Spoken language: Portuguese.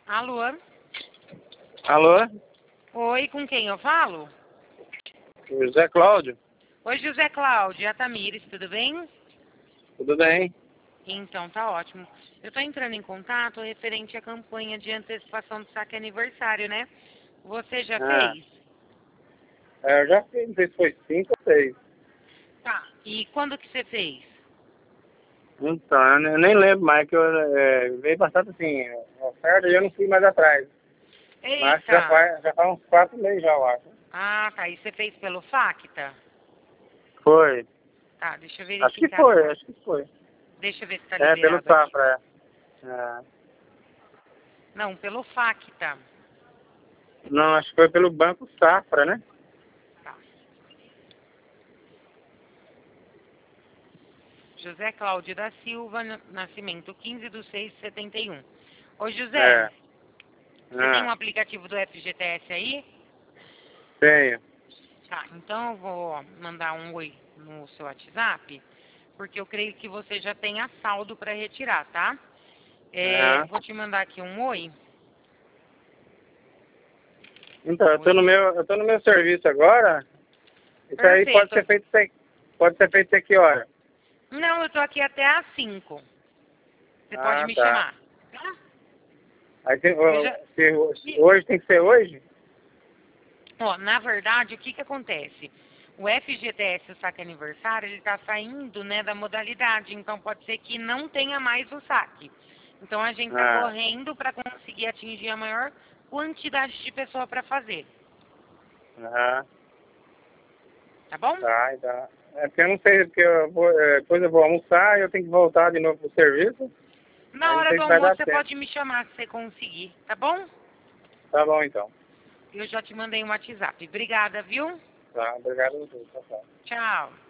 Alô? Alô? Oi, com quem eu falo? José Cláudio? Oi, José Cláudio, a Tamires, tudo bem? Tudo bem? Então, tá ótimo. Eu tô entrando em contato referente à campanha de antecipação do saque aniversário, né? Você já fez? Eu já fiz, não sei se foi 5 ou 6. Tá. E quando que você fez? Então, eu nem lembro mais, que eu veio bastante assim, oferta e eu não fui mais atrás. Mas acho que Eita! já faz uns 4 meses já, eu acho. Ah, tá. E você fez pelo Facta? Foi. Tá, deixa eu Acho que verificar foi, só. acho que foi. Deixa eu ver se tá É, pelo liberado aqui. Safra, é. Não, pelo Facta. Não, acho que foi pelo Banco Safra, né? Tá. José Cláudio da Silva, Nascimento, 15/6/71. Ô, José, É. você tem um aplicativo do FGTS aí? Tenho. Tá, então eu vou mandar um oi no seu WhatsApp, porque eu creio que você já tenha saldo para retirar, tá? Aham. Vou te mandar aqui um oi. Então, Oi. eu tô no meu serviço agora. Isso aí Perfeito. pode ser feito até que hora? Não, eu tô aqui até às 5. Você pode Ah, me tá. chamar. Tá? Aí Eu já... hoje tem que ser hoje? Ó, na verdade, o que que acontece? O FGTS, o saque aniversário, ele está saindo, né, da modalidade, então pode ser que não tenha mais o saque. Então a gente está Ah, correndo para conseguir atingir a maior quantidade de pessoa para fazer, aham, tá bom? tá, então. É porque eu não sei, porque depois eu vou almoçar e eu tenho que voltar de novo pro serviço. Na Aí não hora sei do se vai almoço dar você tempo. pode me chamar se você conseguir, tá bom? Tá bom, então. Eu já te mandei um WhatsApp. Obrigada, viu? Tá, obrigado a você. Tchau, tchau. Tchau.